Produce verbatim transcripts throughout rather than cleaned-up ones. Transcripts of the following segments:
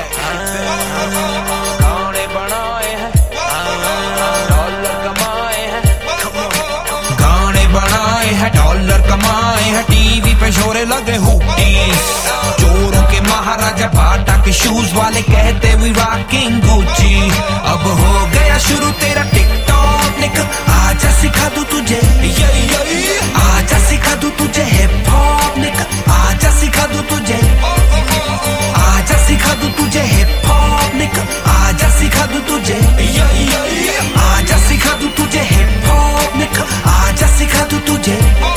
गाने बनाए हैं, डॉलर कमाए हैं, गाने बनाए हैं, डॉलर कमाए हैं, टीवी पे शोरे लगे हुक्कीज, चोरों के महाराजा बाटा के शूज वाले कहते वी रॉकिंग गुच्ची। अब हो गया शुरू तेरा टिकटॉक निक, आजा सिखा दूं तुझे, ये ये आजा सिखा दूं तुझे हिप हॉप निक, आजा सिखा दूं तुझे, आजा सिखा दूं तुझे हिप हॉप निक, आजा सिखा दूं तुझे, ये ये आजा सिखा दूं तुझे हिप हॉप निक, आजा सिखा दूं तुझे।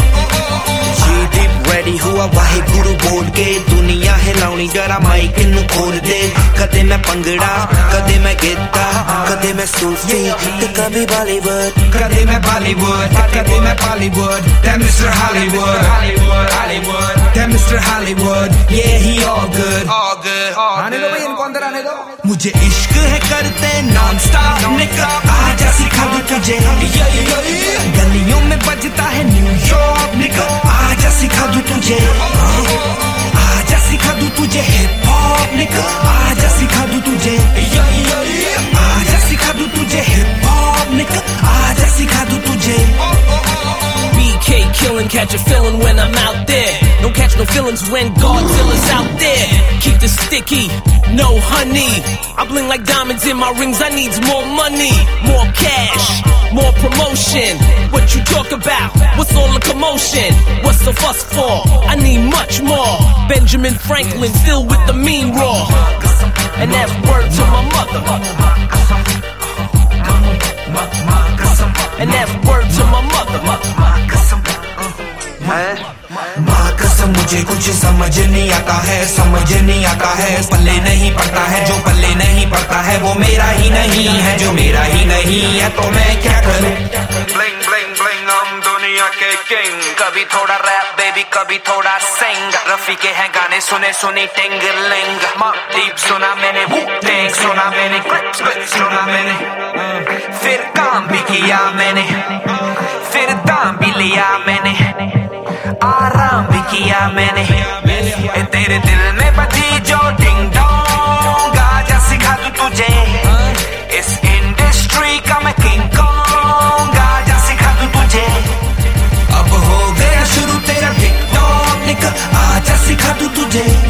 रेडी हुआ वाहे गुरु बोल के दुनिया हिलाउनी जरा माइक नू खोल दे। कदे मैं पंगड़ा कदे मैं गिद्दा कदे मैं सूफी ते कभी बॉलीवुड, कदे मैं बॉलीवुड कदे मैं Bollywood, that mister Hollywood Hollywood Hollywood, that mister Hollywood, yeah he all good all good आने दो भाई इनको अंदर आने दो। मुझे इश्क है करते नॉन स्टॉप निका, आजा सिखा दूं तुझे, गलियों में बजता है न्यूयॉर्क निका, आजा सिखा दूं तुझे, आजा सिखा दूं तुझे हिप हॉप निका, आजा सिखा दूं तुझे, आजा सिखा दूं तुझे हिप हॉप निका, आजा सिखा दूं तुझे। B K killing, catch a feeling when I'm out there. Don't catch no feelings when Godzilla's out there. Keep this sticky, no honey. I bling like diamonds in my rings. I needs more money, more cash, more promotion. What you talk about? What's all the commotion? What's the fuss for? I need much more. Benjamin Franklin still with the mean raw, and that's word to my mother. And that's word to my mother. माँ कसम मुझे कुछ समझ नहीं आता है, समझ नहीं आता है, पल्ले नहीं पड़ता है, जो पल्ले नहीं पड़ता है वो मेरा ही नहीं है, जो मेरा ही नहीं है तो मैं क्या करूं। ब्लिंग ब्लिंग ब्लिंग हम दुनिया के किंग, कभी थोड़ा रैप बेबी कभी थोड़ा सिंग, रफी के हैं गाने सुने सुनी टिंगलिंग, माँ डीप सुना मैंने, टेक सुना मैंने, क्लिप्स क्लिप्स सुना मैंने, फिर काम भी किया मैंने, फिर दाम भी लिया मैंने, आराम भी किया मैंने, ए तेरे दिल में बजी जो डिंग डोंग, आजा सिखा दूं तुझे, इस इंडस्ट्री का मैं किंग कॉन्ग, आजा सिखा दूं तुझे। अब हो गया शुरू तेरा टिकटॉक निक, आजा सिखा दूं तुझे,